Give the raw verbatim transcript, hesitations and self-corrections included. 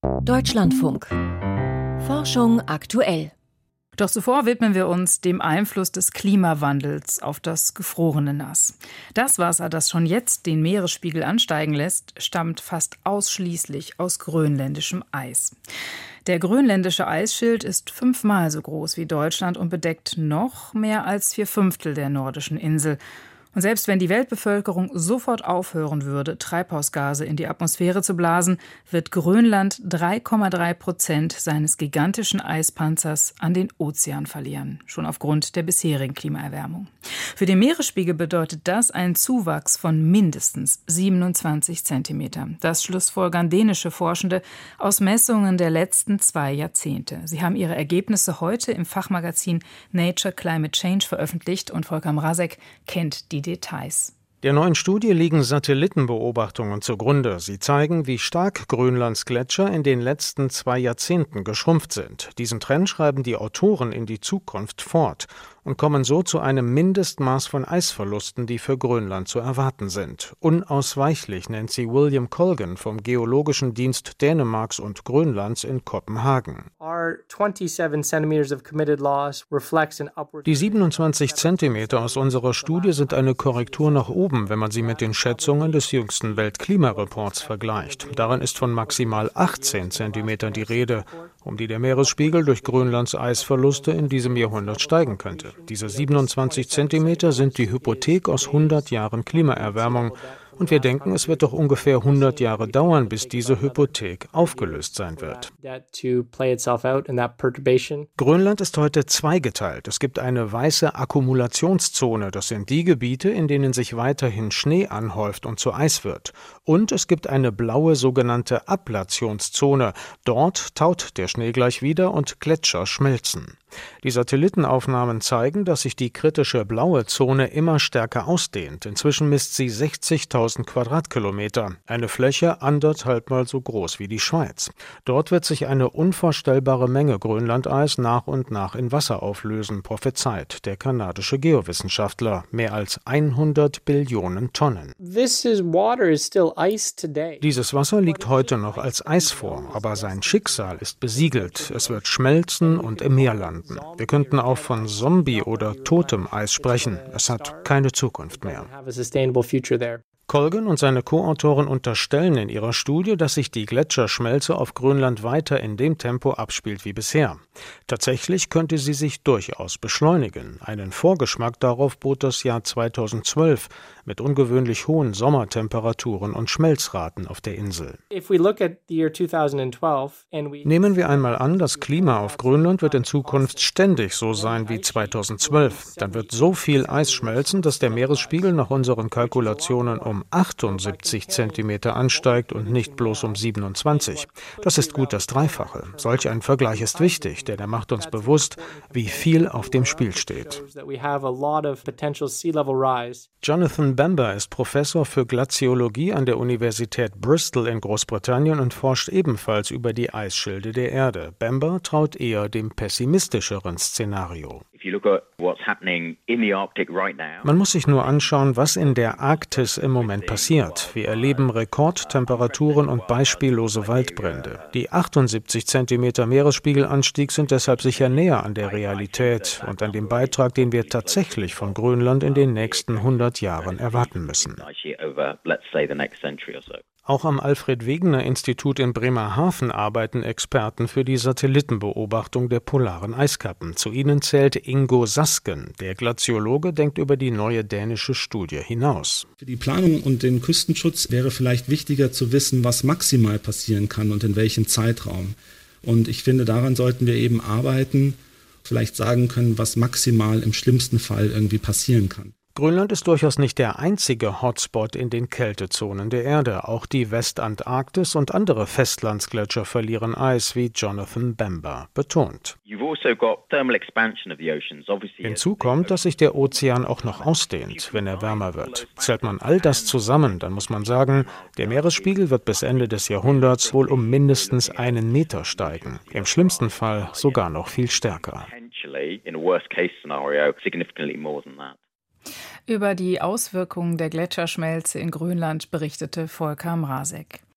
Deutschlandfunk. Forschung aktuell. Doch zuvor widmen wir uns dem Einfluss des Klimawandels auf das gefrorene Nass. Das Wasser, das schon jetzt den Meeresspiegel ansteigen lässt, stammt fast ausschließlich aus grönländischem Eis. Der grönländische Eisschild ist fünfmal so groß wie Deutschland und bedeckt noch mehr als vier Fünftel der nordischen Insel. Und selbst wenn die Weltbevölkerung sofort aufhören würde, Treibhausgase in die Atmosphäre zu blasen, wird Grönland drei Komma drei Prozent seines gigantischen Eispanzers an den Ozean verlieren, schon aufgrund der bisherigen Klimaerwärmung. Für den Meeresspiegel bedeutet das einen Zuwachs von mindestens siebenundzwanzig Zentimeter. Das schlussfolgern dänische Forschende aus Messungen der letzten zwei Jahrzehnte. Sie haben ihre Ergebnisse heute im Fachmagazin Nature Climate Change veröffentlicht und Volker Mrazek kennt die Details. Der neuen Studie liegen Satellitenbeobachtungen zugrunde. Sie zeigen, wie stark Grönlands Gletscher in den letzten zwei Jahrzehnten geschrumpft sind. Diesen Trend schreiben die Autoren in die Zukunft fort und kommen so zu einem Mindestmaß von Eisverlusten, die für Grönland zu erwarten sind. Unausweichlich nennt sie William Colgan vom Geologischen Dienst Dänemarks und Grönlands in Kopenhagen. Die siebenundzwanzig Zentimeter aus unserer Studie sind eine Korrektur nach oben, wenn man sie mit den Schätzungen des jüngsten Weltklimareports vergleicht. Darin ist von maximal achtzehn Zentimetern die Rede, um die der Meeresspiegel durch Grönlands Eisverluste in diesem Jahrhundert steigen könnte. Diese siebenundzwanzig Zentimeter sind die Hypothek aus hundert Jahren Klimaerwärmung. Und wir denken, es wird doch ungefähr hundert Jahre dauern, bis diese Hypothek aufgelöst sein wird. Grönland ist heute zweigeteilt. Es gibt eine weiße Akkumulationszone. Das sind die Gebiete, in denen sich weiterhin Schnee anhäuft und zu Eis wird. Und es gibt eine blaue sogenannte Ablationszone. Dort taut der Schnee gleich wieder und Gletscher schmelzen. Die Satellitenaufnahmen zeigen, dass sich die kritische blaue Zone immer stärker ausdehnt. Inzwischen misst sie sechzigtausend Quadratkilometer, eine Fläche anderthalbmal so groß wie die Schweiz. Dort wird sich eine unvorstellbare Menge Grönlandeis nach und nach in Wasser auflösen, prophezeit der kanadische Geowissenschaftler. Mehr als hundert Billionen Tonnen. Dieses Wasser liegt heute noch als Eis vor, aber sein Schicksal ist besiegelt. Es wird schmelzen und im Meer landen. Wir könnten auch von Zombie- oder totem Eis sprechen. Es hat keine Zukunft mehr. Colgan und seine Co-Autoren unterstellen in ihrer Studie, dass sich die Gletscherschmelze auf Grönland weiter in dem Tempo abspielt wie bisher. Tatsächlich könnte sie sich durchaus beschleunigen. Einen Vorgeschmack darauf bot das Jahr zweitausendzwölf mit ungewöhnlich hohen Sommertemperaturen und Schmelzraten auf der Insel. Nehmen wir einmal an, das Klima auf Grönland wird in Zukunft ständig so sein wie zweitausendzwölf. Dann wird so viel Eis schmelzen, dass der Meeresspiegel nach unseren Kalkulationen um achtundsiebzig Zentimeter ansteigt und nicht bloß um siebenundzwanzig. Das ist gut das Dreifache. Solch ein Vergleich ist wichtig, denn er macht uns bewusst, wie viel auf dem Spiel steht. Jonathan Bamber ist Professor für Glaziologie an der Universität Bristol in Großbritannien und forscht ebenfalls über die Eisschilde der Erde. Bamber traut eher dem pessimistischeren Szenario. Man muss sich nur anschauen, was in der Arktis im Moment passiert. Wir erleben Rekordtemperaturen und beispiellose Waldbrände. Die achtundsiebzig Zentimeter Meeresspiegelanstieg sind deshalb sicher näher an der Realität und an dem Beitrag, den wir tatsächlich von Grönland in den nächsten hundert Jahren erwarten müssen. Auch am Alfred-Wegener-Institut in Bremerhaven arbeiten Experten für die Satellitenbeobachtung der polaren Eiskappen. Zu ihnen zählt Ingo Sasken. Der Glaziologe denkt über die neue dänische Studie hinaus. Für die Planung und den Küstenschutz wäre vielleicht wichtiger zu wissen, was maximal passieren kann und in welchem Zeitraum. Und ich finde, daran sollten wir eben arbeiten, vielleicht sagen können, was maximal im schlimmsten Fall irgendwie passieren kann. Grönland ist durchaus nicht der einzige Hotspot in den Kältezonen der Erde. Auch die Westantarktis und andere Festlandsgletscher verlieren Eis, wie Jonathan Bamber betont. Hinzu kommt, dass sich der Ozean auch noch ausdehnt, wenn er wärmer wird. Zählt man all das zusammen, dann muss man sagen, der Meeresspiegel wird bis Ende des Jahrhunderts wohl um mindestens einen Meter steigen. Im schlimmsten Fall sogar noch viel stärker. Über die Auswirkungen der Gletscherschmelze in Grönland berichtete Volker Mrazek.